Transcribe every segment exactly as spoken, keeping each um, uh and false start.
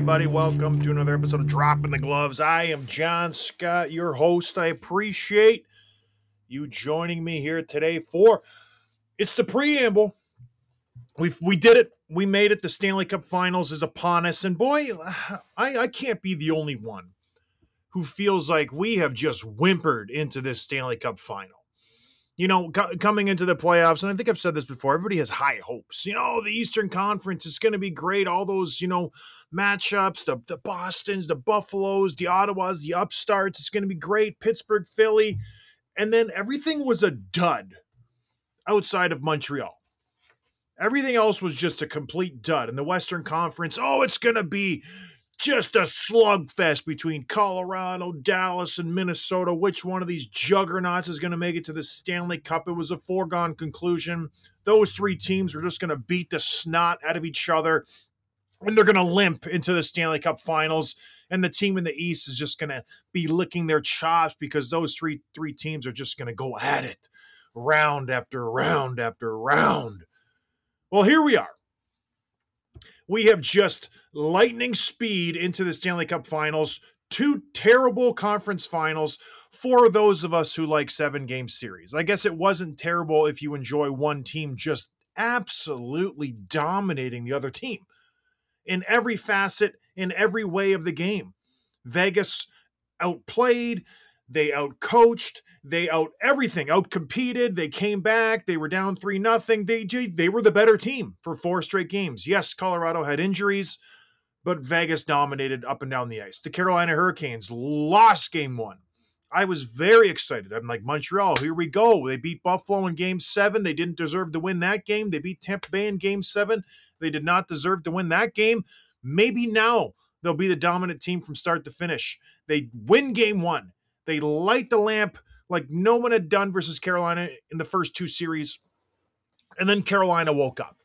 everybody? Welcome to another episode of Dropping the Gloves. I am John Scott, your host. I appreciate you joining me here today for it's the preamble. We we did it. We made it. The Stanley Cup Finals is upon us, and boy, I, I can't be the only one who feels like we have just whimpered into this Stanley Cup Final. You know, co- coming into the playoffs, and I think I've said this before, everybody has high hopes. You know, the Eastern Conference is going to be great. All those, you know, matchups, the, the Bostons, the Buffaloes, the Ottawas, the upstarts, it's going to be great. Pittsburgh, Philly. And then everything was a dud outside of Montreal. Everything else was just a complete dud. In the Western Conference, oh, it's going to be just a slugfest between Colorado, Dallas, and Minnesota. Which one of these juggernauts is going to make it to the Stanley Cup? It was a foregone conclusion. Those three teams were just going to beat the snot out of each other, and they're going to limp into the Stanley Cup Finals. And the team in the East is just going to be licking their chops because those three three teams are just going to go at it round after round after round. Well, here we are. We have just lightning speed into the Stanley Cup Finals, two terrible conference finals for those of us who like seven-game series. I guess it wasn't terrible if you enjoy one team just absolutely dominating the other team in every facet, in every way of the game. Vegas outplayed, they outcoached, they out everything, outcompeted. They came back. They were down three nothing. They they were the better team for four straight games. Yes, Colorado had injuries, but Vegas dominated up and down the ice. The Carolina Hurricanes lost game one. I was very excited. I'm like, Montreal, here we go. They beat Buffalo in game seven. They didn't deserve to win that game. They beat Tampa Bay in game seven. They did not deserve to win that game. Maybe now they'll be the dominant team from start to finish. They win game one. They light the lamp like no one had done versus Carolina in the first two series. And then Carolina woke up.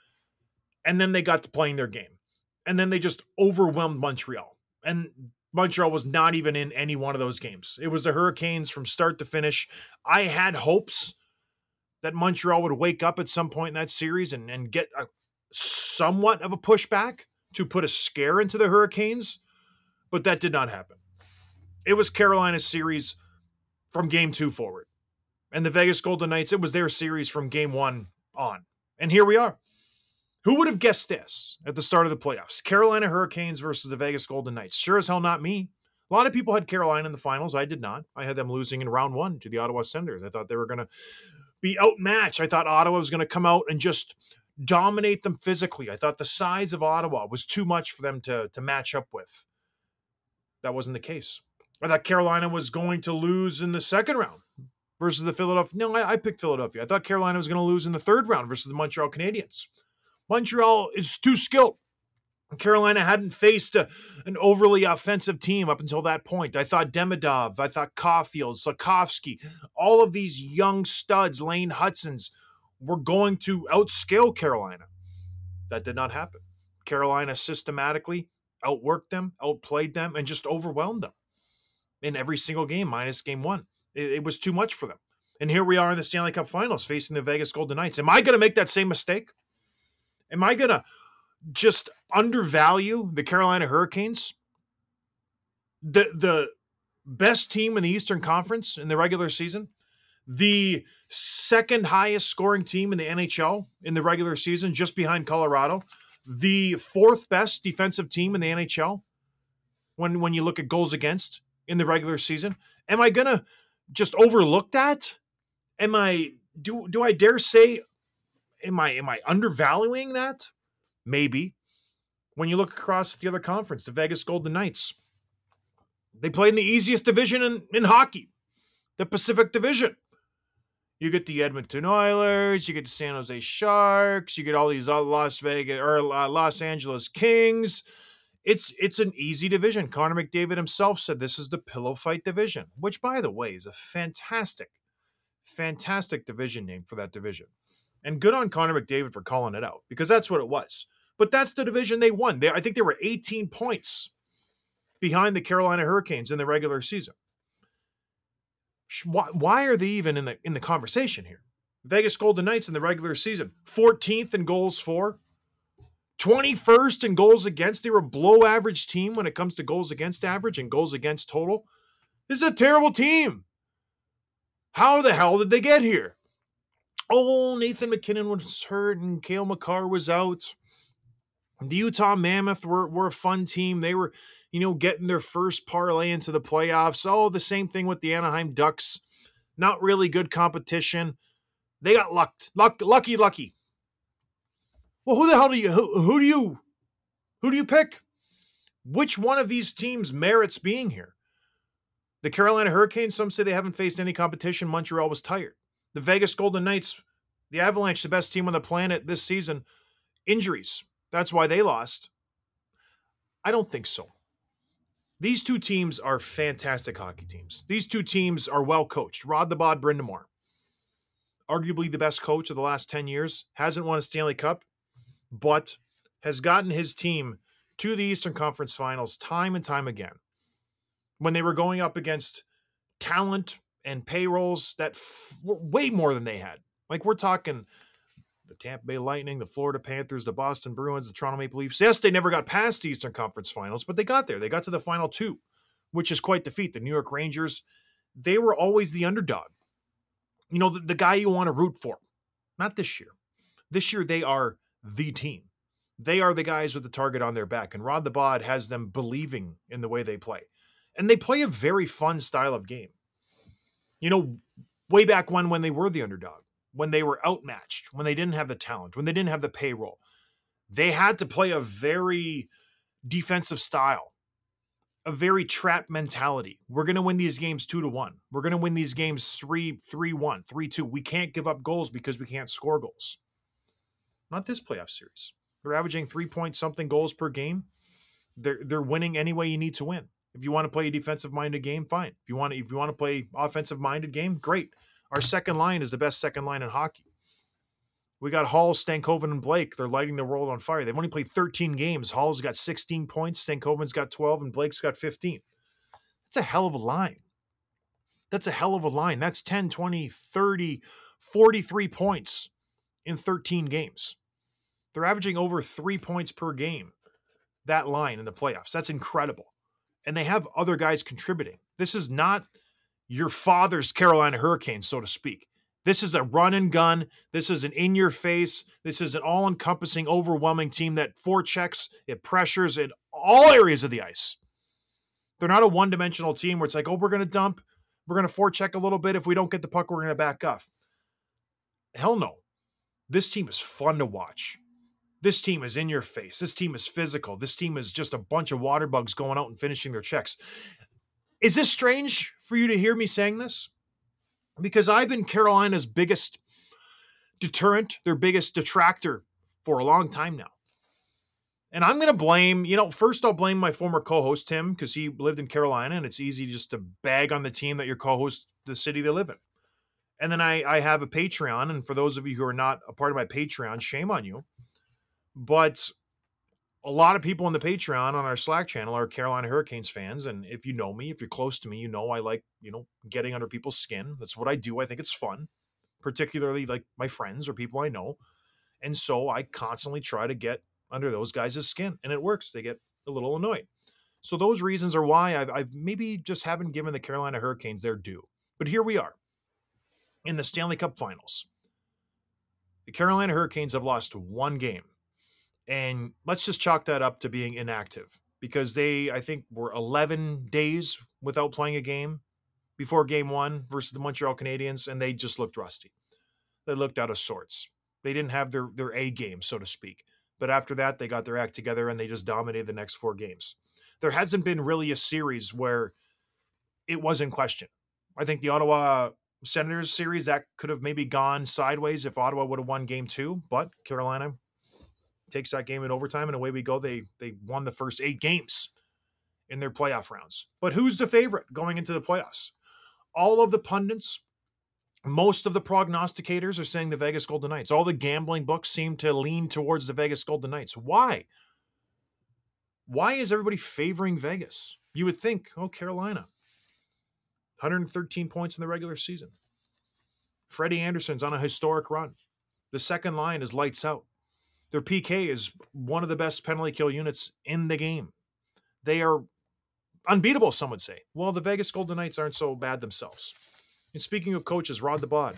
And then they got to playing their game. And then they just overwhelmed Montreal. And Montreal was not even in any one of those games. It was the Hurricanes from start to finish. I had hopes that Montreal would wake up at some point in that series and, and get a, somewhat of a pushback to put a scare into the Hurricanes. But that did not happen. It was Carolina's series from game two forward. And the Vegas Golden Knights, it was their series from game one on. And here we are. Who would have guessed this at the start of the playoffs? Carolina Hurricanes versus the Vegas Golden Knights. Sure as hell not me. A lot of people had Carolina in the finals. I did not. I had them losing in round one to the Ottawa Senators. I thought they were going to be outmatched. I thought Ottawa was going to come out and just dominate them physically. I thought the size of Ottawa was too much for them to, to match up with. That wasn't the case. I thought Carolina was going to lose in the second round versus the Philadelphia. No, I, I picked Philadelphia. I thought Carolina was going to lose in the third round versus the Montreal Canadiens. Montreal is too skilled. Carolina hadn't faced a, an overly offensive team up until that point. I thought Demidov, I thought Caulfield, Slafkovsky, all of these young studs, Lane Hudson's, were going to outscale Carolina. That did not happen. Carolina systematically outworked them, outplayed them, and just overwhelmed them in every single game, minus game one. It, it was too much for them. And here we are in the Stanley Cup Finals facing the Vegas Golden Knights. Am I going to make that same mistake? Am I going to just undervalue the Carolina Hurricanes? The, the best team in the Eastern Conference in the regular season? The second highest scoring team in the N H L in the regular season, just behind Colorado? The fourth best defensive team in the N H L when, when you look at goals against in the regular season? Am I going to just overlook that? Am I, do, do I dare say, am I, am I undervaluing that? Maybe. When you look across the other conference, the Vegas Golden Knights, they played in the easiest division in, in hockey, the Pacific Division. You get the Edmonton Oilers, you get the San Jose Sharks, you get all these Las Vegas or uh, Los Angeles Kings. It's it's an easy division. Connor McDavid himself said this is the pillow fight division, which, by the way, is a fantastic, fantastic division name for that division. And good on Connor McDavid for calling it out, because that's what it was. But that's the division they won. They, I think they were eighteen points behind the Carolina Hurricanes in the regular season. Why, why are they even in the in the conversation here? Vegas Golden Knights in the regular season, fourteenth in goals for, twenty-first in goals against. They were a below average team when it comes to goals against average and goals against total. This is a terrible team. How the hell did they get here? Oh, Nathan McKinnon was hurt and Cale Makar was out. The Utah Mammoth were, were a fun team. They were, you know, getting their first parlay into the playoffs. Oh, the same thing with the Anaheim Ducks. Not really good competition. They got lucked. Luck, lucky, lucky. Well, who the hell do you, who, who do you, who do you pick? Which one of these teams merits being here? The Carolina Hurricanes, some say they haven't faced any competition. Montreal was tired. The Vegas Golden Knights, the Avalanche, the best team on the planet this season, injuries. That's why they lost. I don't think so. These two teams are fantastic hockey teams. These two teams are well coached. Rod the Bod Brind'Amour, arguably the best coach of the last ten years, hasn't won a Stanley Cup, but has gotten his team to the Eastern Conference Finals time and time again. When they were going up against talent and payrolls that f- were way more than they had. Like, we're talking the Tampa Bay Lightning, the Florida Panthers, the Boston Bruins, the Toronto Maple Leafs. Yes, they never got past the Eastern Conference Finals, but they got there. They got to the final two, which is quite the feat. The New York Rangers, they were always the underdog. You know, the, the guy you want to root for. Not this year. This year, they are the team. They are the guys with the target on their back, and Rod the Bod has them believing in the way they play. And they play a very fun style of game. You know, way back when, when they were the underdog, when they were outmatched, when they didn't have the talent, when they didn't have the payroll, they had to play a very defensive style, a very trap mentality. We're going to win these games two to one. We're going to win these games three, three, one, three, two. We can't give up goals because we can't score goals. Not this playoff series. They're averaging three point something goals per game. They're, they're winning any way you need to win. If you want to play a defensive-minded game, fine. If you want to, if you want to play offensive-minded game, great. Our second line is the best second line in hockey. We got Hall, Stankoven, and Blake. They're lighting the world on fire. They've only played thirteen games. Hall's got sixteen points, Stankoven's got twelve, and Blake's got fifteen. That's a hell of a line. That's a hell of a line. That's ten, twenty, thirty, forty-three points in thirteen games. They're averaging over three points per game, that line in the playoffs. That's incredible. And they have other guys contributing. This is not your father's Carolina Hurricanes, so to speak. This is a run and gun. This is an in-your-face. This is an all-encompassing, overwhelming team that forechecks, it pressures in all areas of the ice. They're not a one-dimensional team where it's like, oh, we're going to dump. We're going to forecheck a little bit. If we don't get the puck, we're going to back off. Hell no. This team is fun to watch. This team is in your face. This team is physical. This team is just a bunch of water bugs going out and finishing their checks. Is this strange for you to hear me saying this? Because I've been Carolina's biggest deterrent, their biggest detractor for a long time now. And I'm going to blame, you know, first I'll blame my former co-host, Tim, because he lived in Carolina, and it's easy just to bag on the team that your co-host, the city they live in. And then I, I have a Patreon, and for those of you who are not a part of my Patreon, shame on you. But a lot of people on the Patreon on our Slack channel are Carolina Hurricanes fans. And if you know me, if you're close to me, you know I like, you know, getting under people's skin. That's what I do. I think it's fun, particularly like my friends or people I know. And so I constantly try to get under those guys' skin. And it works. They get a little annoyed. So those reasons are why I've, I've maybe just haven't given the Carolina Hurricanes their due. But here we are in the Stanley Cup Finals. The Carolina Hurricanes have lost one game. And let's just chalk that up to being inactive because they, I think, were eleven days without playing a game before game one versus the Montreal Canadiens, and they just looked rusty. They looked out of sorts. They didn't have their, their A game, so to speak. But after that, they got their act together, and they just dominated the next four games. There hasn't been really a series where it was in question. I think the Ottawa Senators series, that could have maybe gone sideways if Ottawa would have won game two, but Carolina takes that game in overtime, and away we go. They they won the first eight games in their playoff rounds. But who's the favorite going into the playoffs? All of the pundits, most of the prognosticators are saying the Vegas Golden Knights. All the gambling books seem to lean towards the Vegas Golden Knights. Why? Why is everybody favoring Vegas? You would think, oh, Carolina, one hundred thirteen points in the regular season. Freddie Anderson's on a historic run. The second line is lights out. Their P K is one of the best penalty kill units in the game. They are unbeatable, some would say. Well, the Vegas Golden Knights aren't so bad themselves. And speaking of coaches, Rod the Bod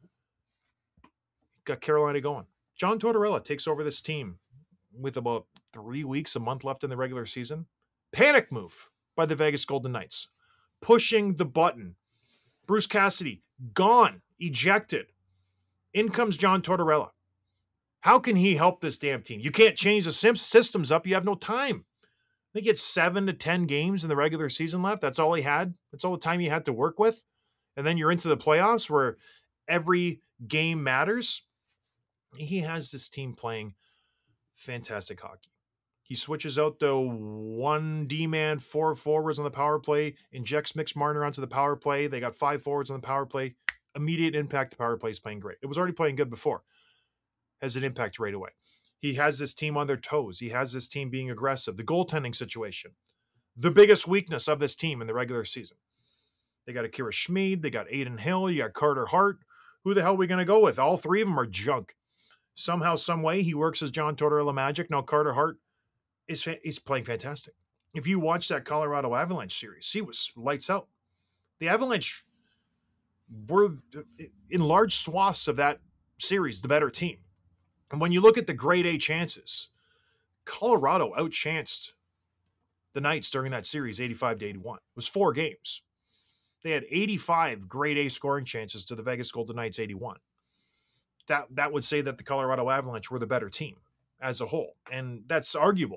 got Carolina going. John Tortorella takes over this team with about three weeks, a month left in the regular season. Panic move by the Vegas Golden Knights. Pushing the button. Bruce Cassidy, gone, ejected. In comes John Tortorella. How can he help this damn team? You can't change the systems up. You have no time. I think he had seven to ten games in the regular season left. That's all he had. That's all the time he had to work with. And then you're into the playoffs where every game matters. He has this team playing fantastic hockey. He switches out the one D-man, four forwards on the power play, injects Mitch Marner onto the power play. They got five forwards on the power play. Immediate impact. The power play is playing great. It was already playing good before. Has an impact right away. He has this team on their toes. He has this team being aggressive. The goaltending situation, the biggest weakness of this team in the regular season. They got Akira Schmid. They got Aiden Hill. You got Carter Hart. Who the hell are we going to go with? All three of them are junk. Somehow, some way, he works as John Tortorella magic. Now Carter Hart is he's playing fantastic. If you watch that Colorado Avalanche series, he was lights out. The Avalanche were, in large swaths of that series, the better team. And when you look at the grade A chances, Colorado outchanced the Knights during that series eighty-five to eighty-one. It was four games. They had eighty-five grade A scoring chances to the Vegas Golden Knights eighty-one. That, that would say that the Colorado Avalanche were the better team as a whole. And that's arguable.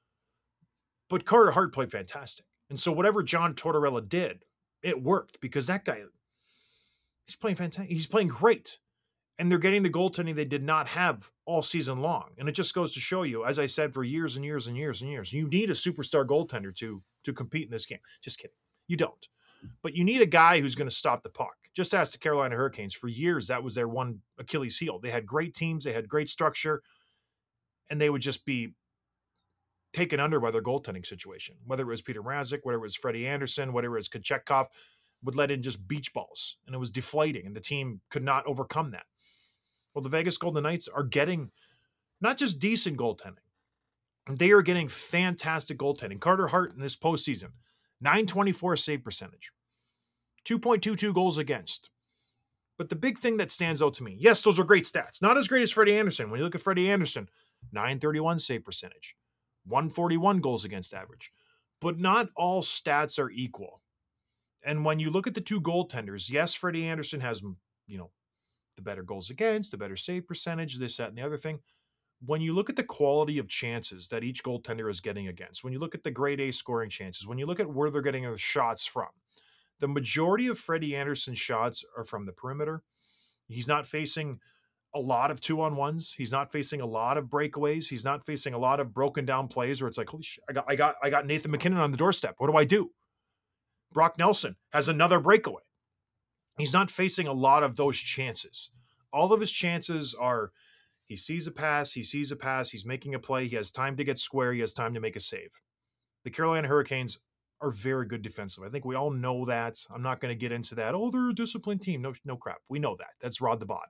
But Carter Hart played fantastic. And so whatever John Tortorella did, it worked because that guy, he's playing fantastic. He's playing great. And they're getting the goaltending they did not have all season long. And it just goes to show you, as I said, for years and years and years and years, you need a superstar goaltender to, to compete in this game. Just kidding. You don't. But you need a guy who's going to stop the puck. Just ask the Carolina Hurricanes. For years, that was their one Achilles heel. They had great teams. They had great structure. And they would just be taken under by their goaltending situation. Whether it was Peter Mrazek, whether it was Freddie Anderson, whether it was Kochetkov, would let in just beach balls. And it was deflating. And the team could not overcome that. Well, the Vegas Golden Knights are getting not just decent goaltending. They are getting fantastic goaltending. Carter Hart in this postseason, nine twenty-four save percentage, two point two two goals against. But the big thing that stands out to me, yes, those are great stats. Not as great as Freddie Anderson. When you look at Freddie Anderson, nine thirty-one save percentage, one forty-one goals against average. But not all stats are equal. And when you look at the two goaltenders, yes, Freddie Anderson has, you know, the better goals against, the better save percentage, this, that, and the other thing. When you look at the quality of chances that each goaltender is getting against, when you look at the grade A scoring chances, when you look at where they're getting their shots from, the majority of Freddie Anderson's shots are from the perimeter. He's not facing a lot of two-on-ones. He's not facing a lot of breakaways. He's not facing a lot of broken down plays where it's like, holy shit, I got, I got, I got Nathan MacKinnon on the doorstep. What do I do? Brock Nelson has another breakaway. He's not facing a lot of those chances. All of his chances are he sees a pass, he sees a pass, he's making a play, he has time to get square, he has time to make a save. The Carolina Hurricanes are very good defensively. I think we all know that. I'm not going to get into that. Oh, they're a disciplined team. No, no crap. We know that. That's Rod the Bod.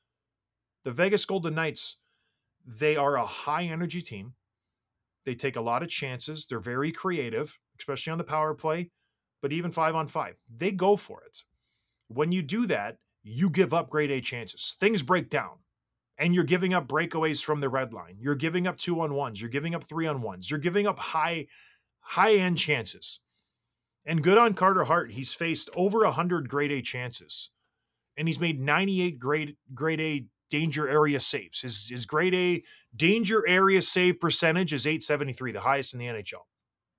The Vegas Golden Knights, they are a high-energy team. They take a lot of chances. They're very creative, especially on the power play, but even five on five. They go for it. When you do that, you give up grade A chances. Things break down, and you're giving up breakaways from the red line. You're giving up two-on-ones. You're giving up three-on-ones. You're giving up high, high-end chances. And good on Carter Hart. He's faced over one hundred grade A chances, and he's made ninety-eight grade, grade A danger area saves. His, his grade A danger area save percentage is eight seventy-three, the highest in the N H L.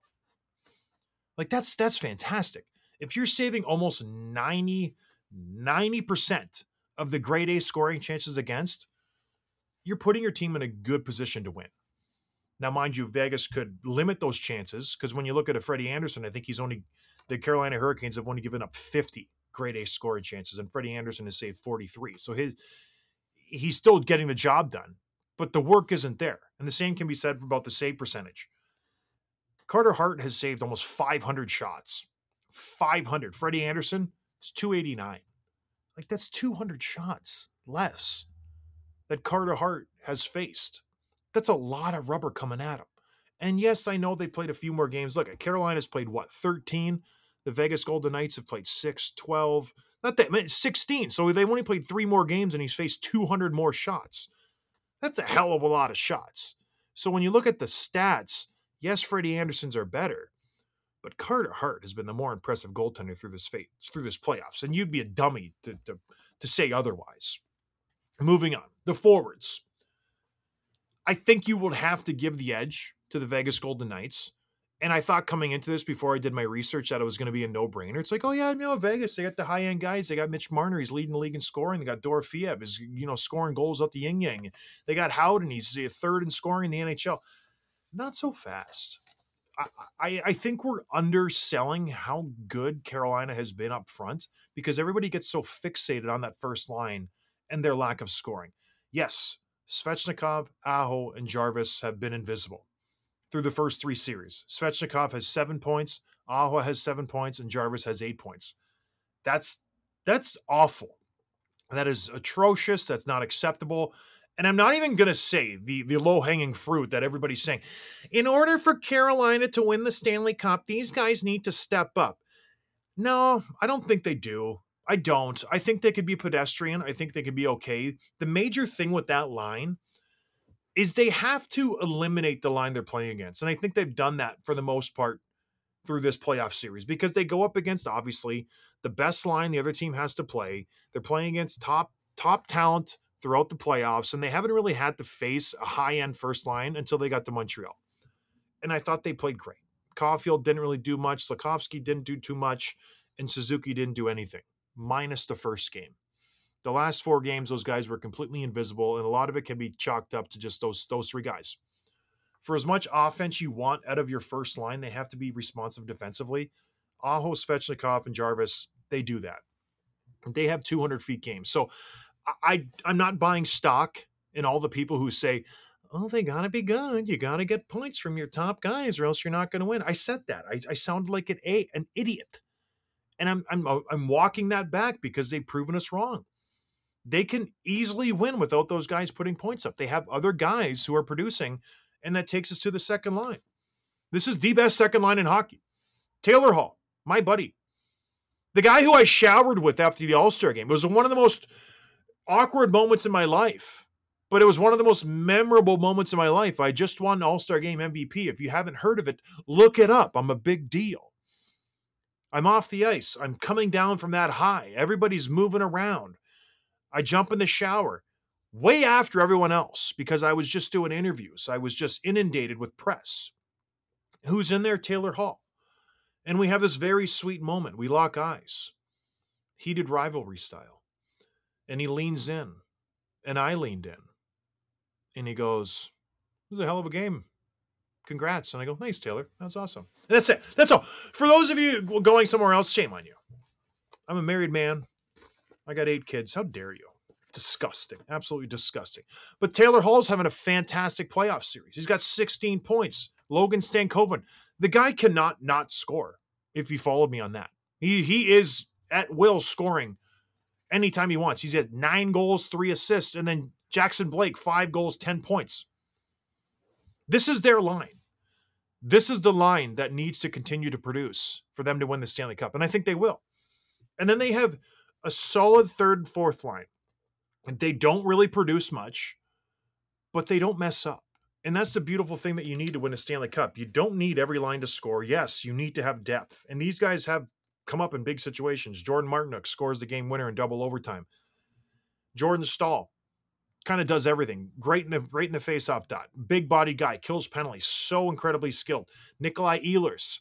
Like, that's that's fantastic. If you're saving almost ninety, ninety percent of the grade A scoring chances against, you're putting your team in a good position to win. Now, mind you, Vegas could limit those chances because when you look at a Freddie Anderson, I think he's only, the Carolina Hurricanes have only given up fifty grade A scoring chances, and Freddie Anderson has saved forty-three. So his he's still getting the job done, but the work isn't there. And the same can be said about the save percentage. Carter Hart has saved almost five hundred shots. five hundred. Freddie Anderson is two eighty-nine. Like, that's two hundred shots less that Carter Hart has faced. That's a lot of rubber coming at them. And yes, I know they played a few more games. Look, Carolina's played what, thirteen? The Vegas Golden Knights have played six, twelve, not that, man, sixteen. So they've only played three more games and he's faced two hundred more shots. That's a hell of a lot of shots. So when you look at the stats, yes, Freddie Anderson's are better, but Carter Hart has been the more impressive goaltender through this fate, through this playoffs. And you'd be a dummy to, to, to say otherwise. Moving on, the forwards. I think you would have to give the edge to the Vegas Golden Knights. And I thought coming into this before I did my research that it was going to be a no-brainer. It's like, oh yeah, you know, Vegas, they got the high-end guys. They got Mitch Marner, he's leading the league in scoring. They got Dorofeyev, is, you know, scoring goals out the yin-yang. They got Howden, he's third in scoring in the N H L. Not so fast. I, I, I think we're underselling how good Carolina has been up front because everybody gets so fixated on that first line and their lack of scoring. Yes, Svechnikov, Aho, and Jarvis have been invisible through the first three series. Svechnikov has seven points, Aho has seven points, and Jarvis has eight points. That's that's awful. That is atrocious. That's not acceptable. And I'm not even going to say the, the low-hanging fruit that everybody's saying. In order for Carolina to win the Stanley Cup, these guys need to step up. No, I don't think they do. I don't. I think they could be pedestrian. I think they could be okay. The major thing with that line is they have to eliminate the line they're playing against. And I think they've done that for the most part through this playoff series because they go up against, obviously, the best line the other team has to play. They're playing against top top talent throughout the playoffs, and they haven't really had to face a high-end first line until they got to Montreal. And I thought they played great. Caulfield didn't really do much. Slafkovsky didn't do too much, and Suzuki didn't do anything, minus the first game. The last four games, those guys were completely invisible, and a lot of it can be chalked up to just those, those three guys. For as much offense you want out of your first line, they have to be responsive defensively. Aho, Svechnikov, and Jarvis, they do that. They have two hundred feet games. So I, I'm not buying stock in all the people who say, oh, they got to be good. You got to get points from your top guys or else you're not going to win. I said that. I, I sounded like an, a, an idiot. And I'm, I'm, I'm walking that back because they've proven us wrong. They can easily win without those guys putting points up. They have other guys who are producing, and that takes us to the second line. This is the best second line in hockey. Taylor Hall, my buddy. The guy who I showered with after the All-Star game. It was one of the most awkward moments in my life, but it was one of the most memorable moments in my life. I just won All-Star Game M V P. If you haven't heard of it, look it up. I'm a big deal. I'm off the ice. I'm coming down from that high. Everybody's moving around. I jump in the shower way after everyone else because I was just doing interviews. I was just inundated with press. Who's in there? Taylor Hall. And we have this very sweet moment. We lock eyes. Heated rivalry style. And he leans in. And I leaned in. And he goes, it was a hell of a game. Congrats. And I go, thanks, Taylor. That's awesome. And that's it. That's all. For those of you going somewhere else, shame on you. I'm a married man. I got eight kids. How dare you? Disgusting. Absolutely disgusting. But Taylor Hall's having a fantastic playoff series. He's got sixteen points. Logan Stankoven. The guy cannot not score, if you followed me on that. He, he is at will scoring anytime he wants. He's at nine goals, three assists, and then Jackson Blake, five goals, ten points. This is their line. This is the line that needs to continue to produce for them to win the Stanley Cup, and I think they will. And then they have a solid third and fourth line. And they don't really produce much, but they don't mess up. And that's the beautiful thing that you need to win a Stanley Cup. You don't need every line to score. Yes, you need to have depth. And these guys have come up in big situations. Jordan Martinook scores the game winner in double overtime. Jordan Staal kind of does everything. Great in the great in the face-off dot. Big body guy, kills penalties, so incredibly skilled. Nikolai Ehlers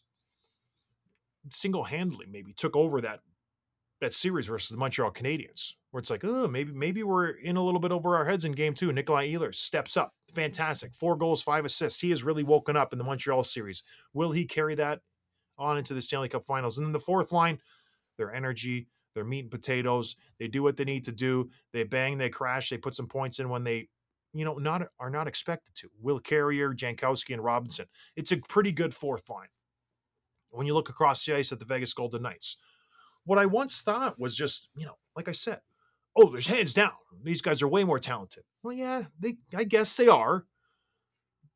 single-handedly maybe took over that that series versus the Montreal Canadiens, where it's like, oh, maybe maybe we're in a little bit over our heads in game two. Nikolai Ehlers steps up. Fantastic. Four goals, five assists. He has really woken up in the Montreal series. Will he carry that on into the Stanley Cup Finals? And then the fourth line, their energy, their meat and potatoes. They do what they need to do. They bang, they crash. They put some points in when they, you know, not are not expected to. Will Carrier, Jankowski, and Robinson. It's a pretty good fourth line when you look across the ice at the Vegas Golden Knights. What I once thought was just, you know, like I said, oh, there's hands down. These guys are way more talented. Well, yeah, they, I guess they are.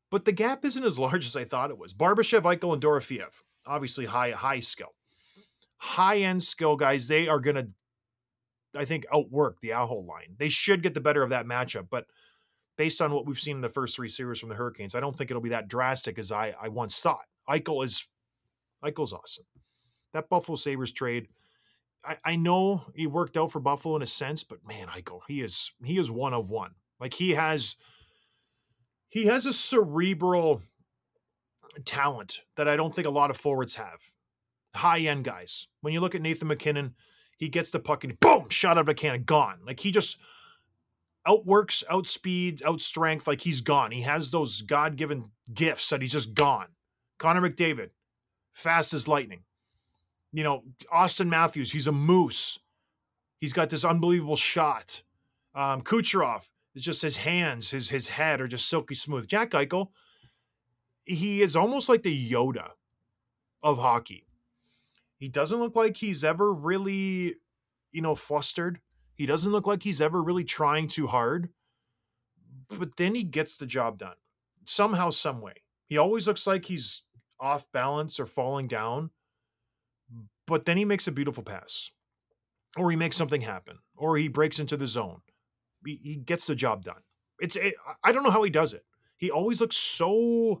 but the gap isn't as large as I thought it was. Barbashev, Eichel, and Dorofeev, obviously high, high skill. High-end skill guys, they are going to, I think, outwork the Aho line. They should get the better of that matchup, but based on what we've seen in the first three series from the Hurricanes, I don't think it'll be that drastic as I, I once thought. Eichel is Eichel's awesome. That Buffalo Sabres trade, I, I know he worked out for Buffalo in a sense, but man, Eichel, he is he is one of one. Like he has he has a cerebral talent that I don't think a lot of forwards have. High-end guys. When you look at Nathan MacKinnon, he gets the puck and boom, shot out of a cannon, gone. Like he just outworks, outspeeds, outstrength, like he's gone. He has those God-given gifts that he's just gone. Connor McDavid, fast as lightning. You know, Austin Matthews, he's a moose. He's got this unbelievable shot. Um, Kucherov, it's just his hands, his his head are just silky smooth. Jack Eichel, he is almost like the Yoda of hockey. He doesn't look like he's ever really, you know, flustered. He doesn't look like he's ever really trying too hard. But then he gets the job done. Somehow, some way. He always looks like he's off balance or falling down. But then he makes a beautiful pass. Or he makes something happen. Or he breaks into the zone. He, he gets the job done. It's it, I don't know how he does it. He always looks so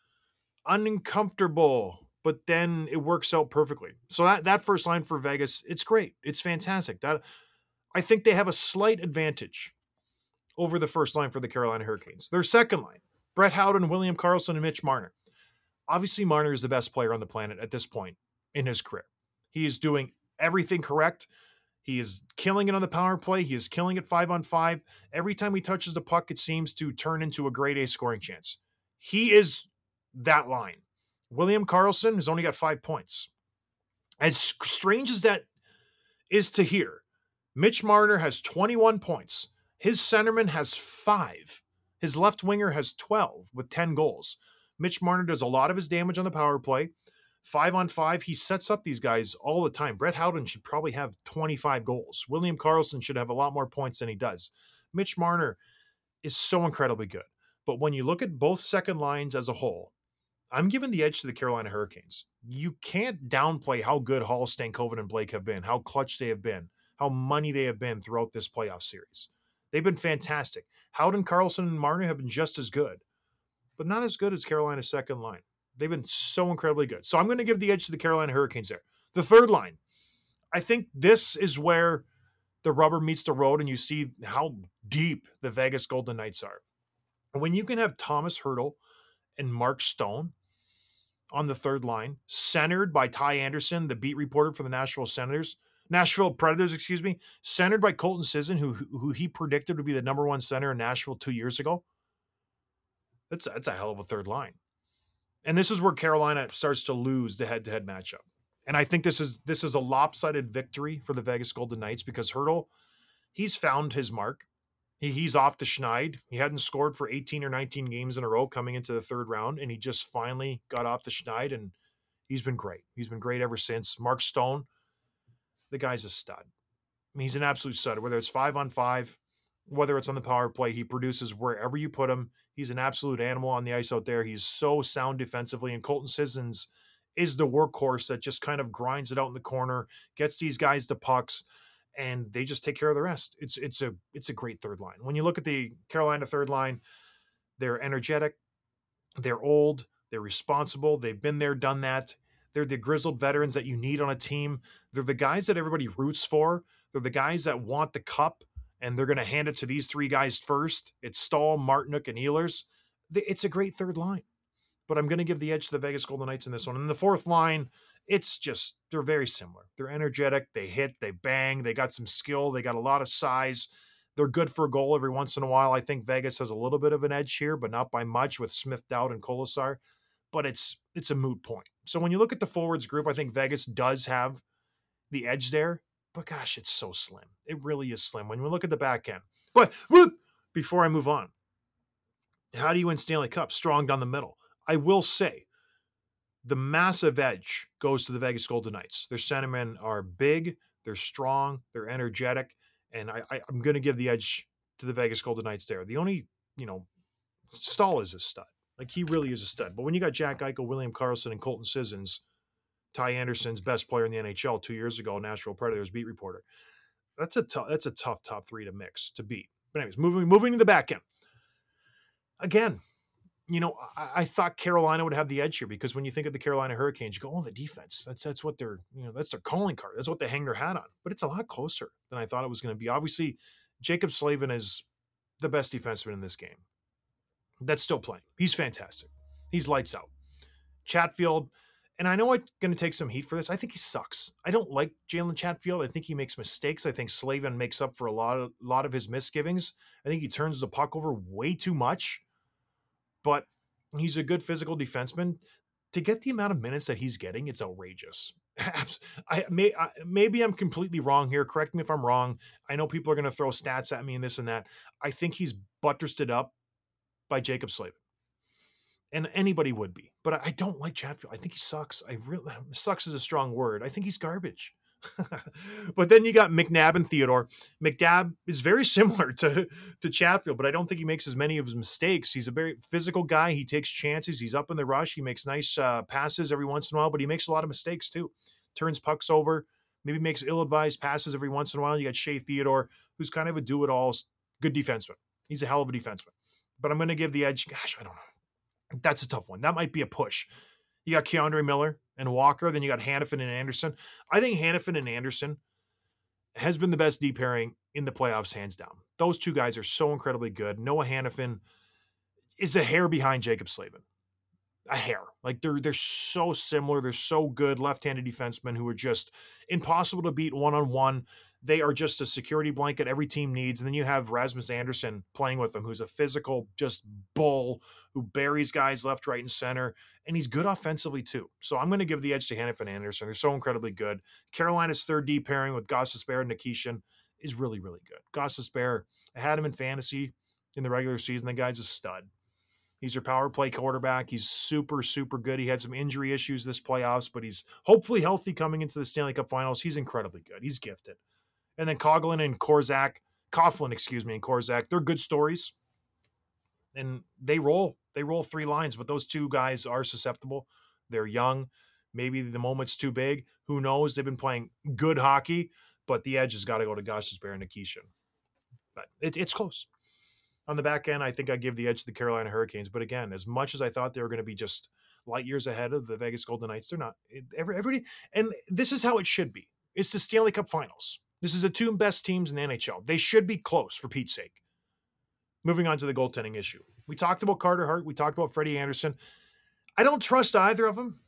uncomfortable, but then it works out perfectly. So that, that first line for Vegas, it's great. It's fantastic. That I think they have a slight advantage over the first line for the Carolina Hurricanes. Their second line, Brett Howden, William Karlsson, and Mitch Marner. Obviously, Marner is the best player on the planet at this point in his career. He is doing everything correct. He is killing it on the power play. He is killing it five on five. Every time he touches the puck, it seems to turn into a grade A scoring chance. He is that line. William Karlsson has only got five points. As strange as that is to hear, Mitch Marner has twenty-one points. His centerman has five. His left winger has twelve with ten goals. Mitch Marner does a lot of his damage on the power play. Five on five, he sets up these guys all the time. Brett Howden should probably have twenty-five goals. William Karlsson should have a lot more points than he does. Mitch Marner is so incredibly good. But when you look at both second lines as a whole, I'm giving the edge to the Carolina Hurricanes. You can't downplay how good Hall, Stankoven, and Blake have been, how clutch they have been, how money they have been throughout this playoff series. They've been fantastic. Howden, Karlsson, and Marner have been just as good, but not as good as Carolina's second line. They've been so incredibly good. So I'm going to give the edge to the Carolina Hurricanes there. The third line, I think this is where the rubber meets the road and you see how deep the Vegas Golden Knights are. When you can have Thomas Hertl and Mark Stone on the third line, centered by Ty Anderson, the beat reporter for the Nashville Senators, Nashville Predators, excuse me, centered by Colton Sisson, who, who he predicted would be the number one center in Nashville two years ago. That's, that's a hell of a third line. And this is where Carolina starts to lose the head-to-head matchup. And I think this is this is a lopsided victory for the Vegas Golden Knights because Hertl, he's found his mark. He, he's off the schneid. He hadn't scored for eighteen or nineteen games in a row coming into the third round, and he just finally got off the schneid, and he's been great. He's been great ever since. Mark Stone, the guy's a stud. I mean, he's an absolute stud. Whether it's five on five, whether it's on the power play, he produces wherever you put him. He's an absolute animal on the ice out there. He's so sound defensively, and Colton Sissons is the workhorse that just kind of grinds it out in the corner, gets these guys the pucks, and they just take care of the rest. It's it's a it's a great third line. When you look at the Carolina third line, they're energetic, they're old, they're responsible, they've been there, done that. They're the grizzled veterans that you need on a team. They're the guys that everybody roots for. They're the guys that want the cup, and they're going to hand it to these three guys first. It's Stahl, Martinook, and Ehlers. It's a great third line. But I'm going to give the edge to the Vegas Golden Knights in this one. And the fourth line, it's just, they're very similar. They're energetic, they hit, they bang, they got some skill, they got a lot of size. They're good for a goal every once in a while. I think Vegas has a little bit of an edge here, but not by much with Smith, Dowd, and Kolesar. But it's it's a moot point. So when you look at the forwards group, I think Vegas does have the edge there. But gosh, it's so slim. It really is slim when we look at the back end. But whoop, before I move on, how do you win Stanley Cup? Strong down the middle. I will say the massive edge goes to the Vegas Golden Knights. Their centermen are big, they're strong, they're energetic, and I, I, I'm going to give the edge to the Vegas Golden Knights there. The only, you know, Stahl is a stud. Like, he really is a stud. But when you got Jack Eichel, William Karlsson, and Colton Sissons, Ty Anderson's best player in the N H L two years ago, Nashville Predators beat reporter, that's a tough, that's a tough top three to mix, to beat. But anyways, moving moving to the back end. Again, you know, I, I thought Carolina would have the edge here because when you think of the Carolina Hurricanes, you go, oh, the defense. That's that's what they're, you know, that's their calling card. That's what they hang their hat on. But it's a lot closer than I thought it was going to be. Obviously, Jacob Slavin is the best defenseman in this game. That's still playing. He's fantastic. He's lights out. Chatfield, and I know I'm going to take some heat for this. I think he sucks. I don't like Jalen Chatfield. I think he makes mistakes. I think Slavin makes up for a lot of, lot of his misgivings. I think he turns the puck over way too much. But he's a good physical defenseman. To get the amount of minutes that he's getting, it's outrageous. I may I, maybe I'm completely wrong here. Correct me if I'm wrong. I know people are going to throw stats at me and this and that. I think he's buttressed it up by Jacob Slavin. And anybody would be. But I don't like Chatfield. I think he sucks. I really sucks is a strong word. I think he's garbage. But then you got McNabb and Theodore. McNabb is very similar to, to Chatfield, but I don't think he makes as many of his mistakes. He's a very physical guy. He takes chances. He's up in the rush. He makes nice uh, passes every once in a while, but he makes a lot of mistakes too. Turns pucks over, maybe makes ill-advised passes every once in a while. You got Shea Theodore, who's kind of a do-it-all, good defenseman. He's a hell of a defenseman. But I'm going to give the edge. Gosh, I don't know. That's a tough one. That might be a push. You got Keandre Miller and Walker. Then you got Hannafin and Anderson. I think Hannafin and Anderson has been the best D pairing in the playoffs, hands down. Those two guys are so incredibly good. Noah Hannafin is a hair behind Jacob Slavin. A hair. Like, they're they're so similar. They're so good left-handed defensemen who are just impossible to beat one-on-one. They are just a security blanket every team needs. And then you have Rasmus Anderson playing with them, who's a physical, just bull who buries guys left, right, and center. And he's good offensively, too. So I'm going to give the edge to Hannafin and Anderson. They're so incredibly good. Carolina's third D pairing with Gostisbehere and Nikishin is really, really good. Gostisbehere, I had him in fantasy in the regular season. The guy's a stud. He's your power play quarterback. He's super, super good. He had some injury issues this playoffs, but he's hopefully healthy coming into the Stanley Cup Finals. He's incredibly good. He's gifted. And then Coughlin and Korczak, Coughlin, excuse me, and Korczak, they're good stories. And they roll. They roll three lines, but those two guys are susceptible. They're young. Maybe the moment's too big. Who knows? They've been playing good hockey, but the edge has got to go to Gostisbehere and Nikishin. But it, it's close. On the back end, I think I give the edge to the Carolina Hurricanes. But again, as much as I thought they were going to be just light years ahead of the Vegas Golden Knights, they're not. Every, everybody, and this is how it should be. It's the Stanley Cup Finals. This is the two best teams in the N H L. They should be close, for Pete's sake. Moving on to the goaltending issue. We talked about Carter Hart. We talked about Freddie Anderson. I don't trust either of them.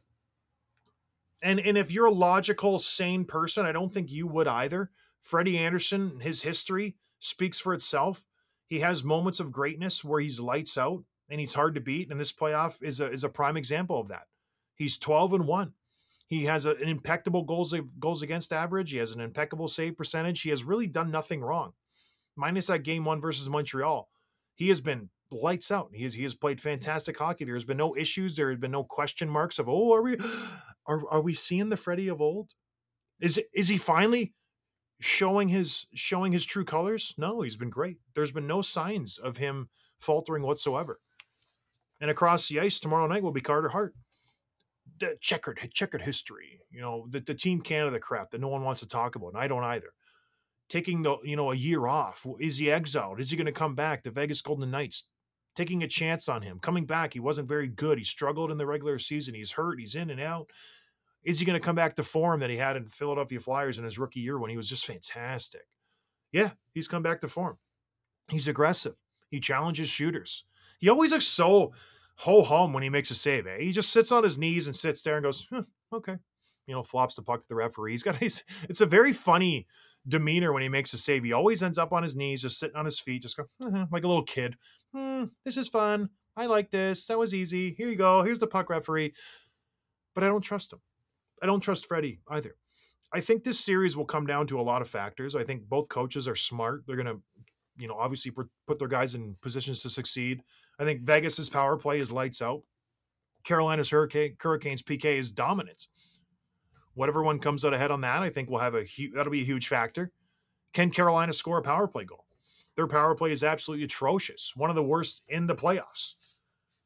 And, and if you're a logical, sane person, I don't think you would either. Freddie Anderson, his history speaks for itself. He has moments of greatness where he's lights out and he's hard to beat. And this playoff is a, is a prime example of that. He's twelve and one. He has a, an impeccable goals, goals against average. He has an impeccable save percentage. He has really done nothing wrong. Minus that game one versus Montreal. He has been lights out. He has, he has played fantastic hockey. There has been no issues. There has been no question marks of, oh, are we, are, are we seeing the Freddie of old? Is, is he finally showing his showing his true colors? No, he's been great. There's been no signs of him faltering whatsoever. And across the ice tomorrow night will be Carter Hart. The checkered checkered history, you know, the, the Team Canada crap that no one wants to talk about, and I don't either. Taking the you know a year off. Is he exiled? Is he going to come back? The Vegas Golden Knights taking a chance on him. Coming back, he wasn't very good. He struggled in the regular season. He's hurt. He's in and out. Is he going to come back to form that he had in Philadelphia Flyers in his rookie year when he was just fantastic? Yeah, he's come back to form. He's aggressive. He challenges shooters. He always looks so ho-hum when he makes a save. Eh? He just sits on his knees and sits there and goes, huh, okay. You know, flops the puck to the referee. He's got his, it's a very funny demeanor when he makes a save. He always ends up on his knees, just sitting on his feet, just go, uh-huh, like a little kid. Hmm, this is fun. I like this. That was easy. Here you go. Here's the puck, referee. But I don't trust him. I don't trust Freddie either. I think this series will come down to a lot of factors. I think both coaches are smart. They're going to, you know, obviously put their guys in positions to succeed. I think Vegas's power play is lights out. Carolina's Hurricane, Hurricanes P K is dominant. Whatever one comes out ahead on that, I think will have a huge, that'll be a huge factor. Can Carolina score a power play goal? Their power play is absolutely atrocious. One of the worst in the playoffs.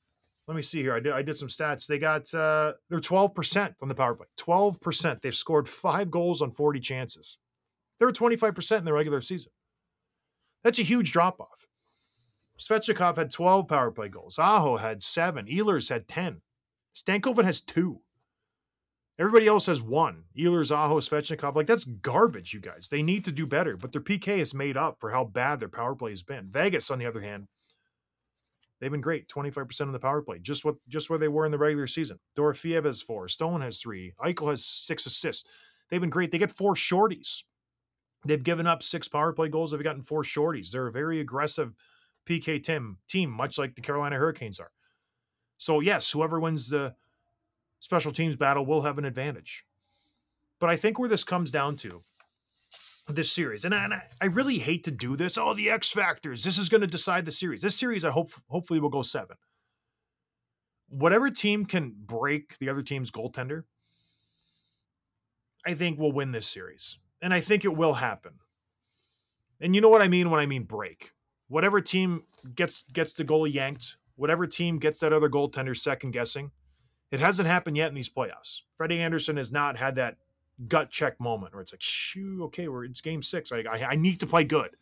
Let me see here. I did I did some stats. They got uh, they're twelve percent on the power play. twelve percent. They've scored five goals on forty chances. They're twenty-five percent in the regular season. That's a huge drop off. Svechnikov had twelve power play goals. Aho had seven. Ehlers had ten. Stankoven has two. Everybody else has one. Ehlers, Aho, Svechnikov. Like, that's garbage, you guys. They need to do better, but their P K is made up for how bad their power play has been. Vegas, on the other hand, they've been great. twenty-five percent on the power play. Just what just where they were in the regular season. Dorofeev has four. Stone has three. Eichel has six assists. They've been great. They get four shorties. They've given up six power play goals. They've gotten four shorties. They're a very aggressive P K team, team, much like the Carolina Hurricanes are. So, yes, whoever wins the special teams battle will have an advantage. But I think where this comes down to, this series, and I, and I really hate to do this. Oh, the X factors. This is going to decide the series. This series, I hope, hopefully, will go seven. Whatever team can break the other team's goaltender, I think will win this series. And I think it will happen. And you know what I mean when I mean break. Whatever team gets gets the goalie yanked, whatever team gets that other goaltender second guessing, it hasn't happened yet in these playoffs. Freddie Anderson has not had that gut check moment where it's like, shoo, okay, we're it's game six. I, I I need to play good.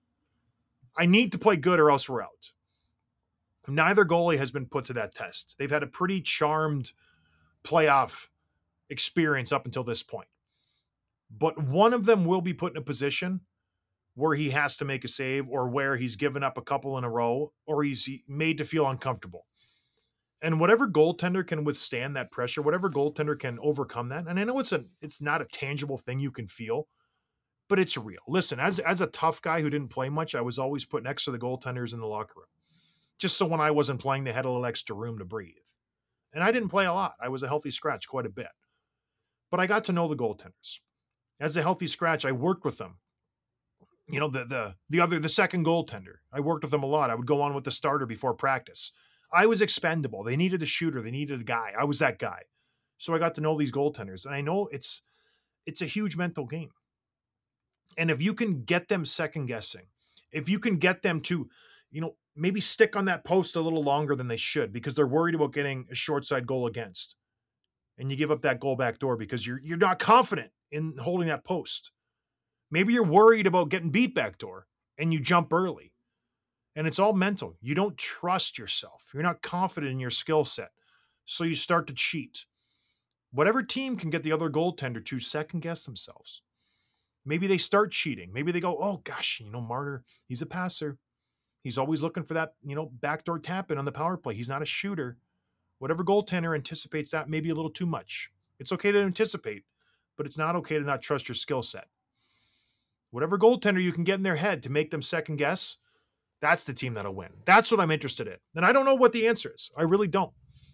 I need to play good or else we're out. Neither goalie has been put to that test. They've had a pretty charmed playoff experience up until this point. But one of them will be put in a position where he has to make a save or where he's given up a couple in a row or he's made to feel uncomfortable. And whatever goaltender can withstand that pressure, whatever goaltender can overcome that, and I know it's a it's not a tangible thing you can feel, but it's real. Listen, as, as a tough guy who didn't play much, I was always put next to the goaltenders in the locker room, just so when I wasn't playing, they had a little extra room to breathe. And I didn't play a lot. I was a healthy scratch quite a bit. But I got to know the goaltenders. As a healthy scratch, I worked with them. You know, the the the other, the second goaltender. I worked with them a lot. I would go on with the starter before practice. I was expendable. They needed a shooter. They needed a guy. I was that guy. So I got to know these goaltenders. And I know it's it's a huge mental game. And if you can get them second guessing, if you can get them to, you know, maybe stick on that post a little longer than they should because they're worried about getting a short side goal against. And you give up that goal back door because you're you're not confident in holding that post. Maybe you're worried about getting beat back door and you jump early. And it's all mental. You don't trust yourself. You're not confident in your skill set. So you start to cheat. Whatever team can get the other goaltender to second guess themselves. Maybe they start cheating. Maybe they go, oh gosh, you know, Marner, he's a passer. He's always looking for that, you know, backdoor tap in on the power play. He's not a shooter. Whatever goaltender anticipates that maybe a little too much. It's okay to anticipate, but it's not okay to not trust your skill set. Whatever goaltender you can get in their head to make them second guess, that's the team that'll win. That's what I'm interested in. And I don't know what the answer is. I really don't.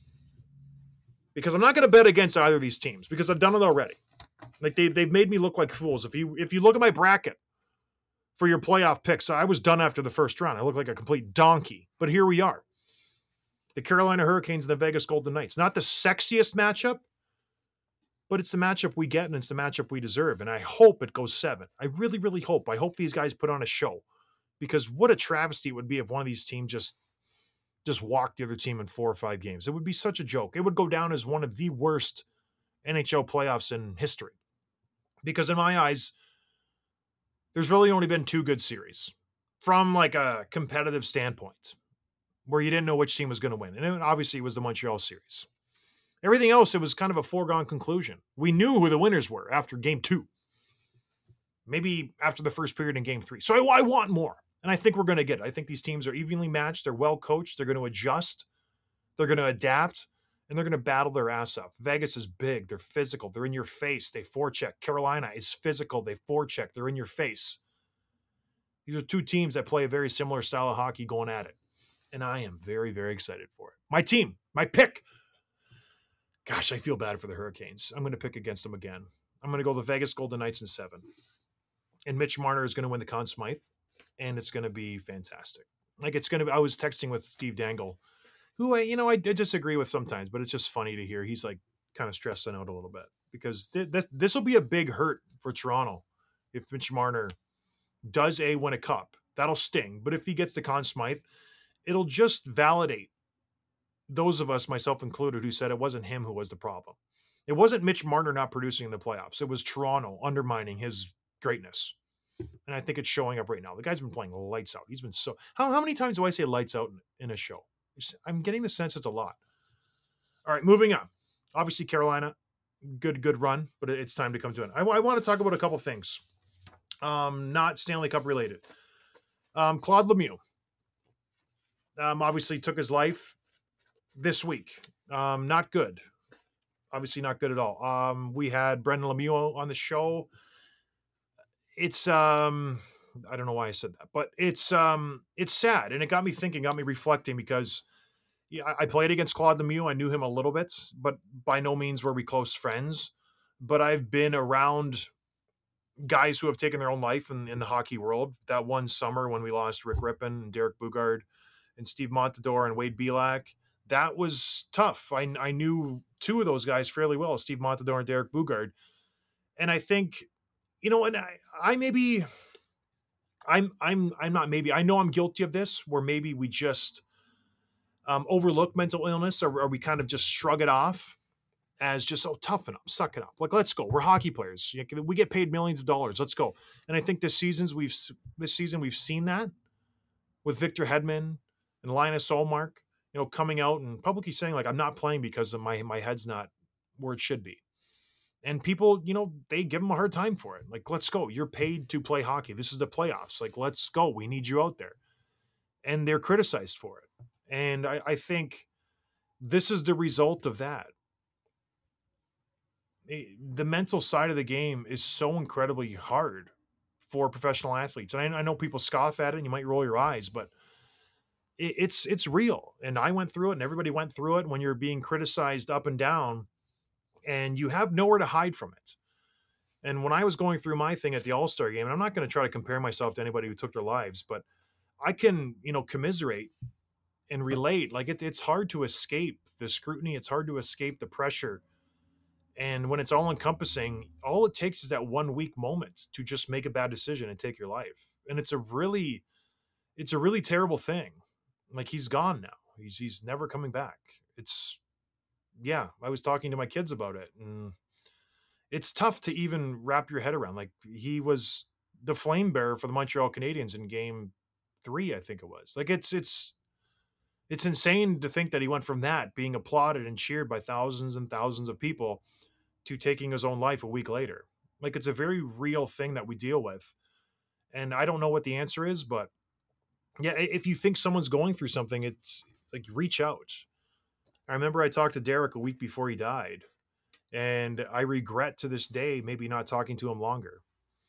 Because I'm not going to bet against either of these teams because I've done it already. Like they, they've made me look like fools. If you if you look at my bracket for your playoff picks, I was done after the first round. I look like a complete donkey. But here we are. The Carolina Hurricanes and the Vegas Golden Knights. Not the sexiest matchup, but it's the matchup we get and it's the matchup we deserve. And I hope it goes seven. I really, really hope. I hope these guys put on a show because what a travesty it would be if one of these teams just, just walked the other team in four or five games. It would be such a joke. It would go down as one of the worst N H L playoffs in history. Because in my eyes, there's really only been two good series from like a competitive standpoint where you didn't know which team was going to win. And it obviously it was the Montreal series. Everything else, it was kind of a foregone conclusion. We knew who the winners were after game two. Maybe after the first period in game three. So I, I want more. And I think we're going to get it. I think these teams are evenly matched. They're well coached. They're going to adjust. They're going to adapt. And they're going to battle their ass off. Vegas is big. They're physical. They're in your face. They forecheck. Carolina is physical. They forecheck. They're in your face. These are two teams that play a very similar style of hockey going at it. And I am very, very excited for it. My team, my pick. Gosh, I feel bad for the Hurricanes. I'm going to pick against them again. I'm going to go the Vegas Golden Knights in seven. And Mitch Marner is going to win the Conn Smythe. And it's going to be fantastic. Like it's going to be, I was texting with Steve Dangle, who I, you know, I did disagree with sometimes, but it's just funny to hear. He's like kind of stressing out a little bit because th- this this will be a big hurt for Toronto if Mitch Marner does a win a cup. That'll sting. But if he gets the Conn Smythe, it'll just validate those of us, myself included, who said it wasn't him who was the problem. It wasn't Mitch Marner not producing in the playoffs. It was Toronto undermining his greatness. And I think it's showing up right now. The guy's been playing lights out. He's been so. How, how many times do I say lights out in, in a show? I'm getting the sense it's a lot. All right, moving on. Obviously, Carolina, good, good run, but it's time to come to an end. I, I want to talk about a couple things, um, not Stanley Cup related. Um, Claude Lemieux um, obviously took his life this week. Um, not good. Obviously not good at all. Um, we had Brendan Lemieux on the show. It's um, I don't know why I said that, but it's um, it's sad, and it got me thinking, got me reflecting, because yeah, I, I played against Claude Lemieux. I knew him a little bit, but by no means were we close friends. But I've been around guys who have taken their own life in, in the hockey world. That one summer when we lost Rick Rippon and Derek Bugard and Steve Montador and Wade Belak, that was tough. I, I knew two of those guys fairly well, Steve Montador and Derek Bugard. And I think, you know, and I, I maybe, I'm, I'm, I'm not maybe, I know I'm guilty of this, where maybe we just um, overlook mental illness, or, or we kind of just shrug it off as just, oh, toughen up, suck it up. Like, let's go. We're hockey players. We get paid millions of dollars. Let's go. And I think this season's we've this season we've seen that with Victor Hedman and Linus Ullmark, you know, coming out and publicly saying, like, I'm not playing because of my my head's not where it should be. And people, you know, they give them a hard time for it. Like, let's go. You're paid to play hockey. This is the playoffs. Like, let's go. We need you out there. And they're criticized for it. And I, I think this is the result of that. The mental side of the game is so incredibly hard for professional athletes. And I, I know people scoff at it and you might roll your eyes, but it, it's, it's real. And I went through it and everybody went through it when you're being criticized up and down and you have nowhere to hide from it. And when I was going through my thing at the All-Star game, and I'm not going to try to compare myself to anybody who took their lives, but I can, you know, commiserate and relate. Like it, it's hard to escape the scrutiny. It's hard to escape the pressure. And when it's all encompassing, all it takes is that one weak moment to just make a bad decision and take your life. And it's a really, it's a really terrible thing. Like, he's gone now. He's, he's never coming back. It's, yeah, I was talking to my kids about it, and it's tough to even wrap your head around. Like, he was the flame bearer for the Montreal Canadiens in game three, I think it was. Like, it's, it's, it's insane to think that he went from that being applauded and cheered by thousands and thousands of people to taking his own life a week later. Like, it's a very real thing that we deal with. And I don't know what the answer is, but yeah, if you think someone's going through something, it's like, reach out. I remember I talked to Derek a week before he died, and I regret to this day maybe not talking to him longer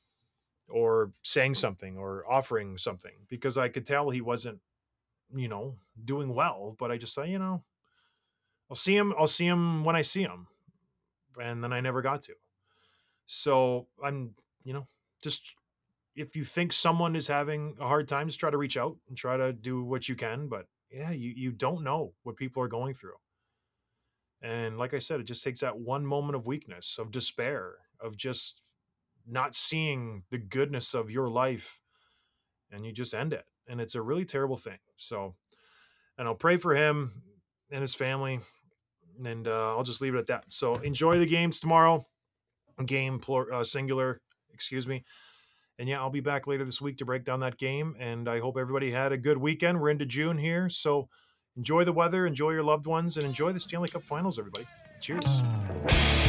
or saying something or offering something, because I could tell he wasn't, you know, doing well. But I just say, you know, I'll see him. I'll see him when I see him. And then I never got to. So I'm, you know, just, if you think someone is having a hard time, just try to reach out and try to do what you can. But yeah, you, you don't know what people are going through. And like I said, it just takes that one moment of weakness, of despair, of just not seeing the goodness of your life, and you just end it. And it's a really terrible thing. So, and I'll pray for him and his family. And uh, I'll just leave it at that. So enjoy the games tomorrow. Game plur- uh, singular, excuse me. And yeah, I'll be back later this week to break down that game. And I hope everybody had a good weekend. We're into June here. So enjoy the weather, enjoy your loved ones, and enjoy the Stanley Cup Finals, everybody. Cheers.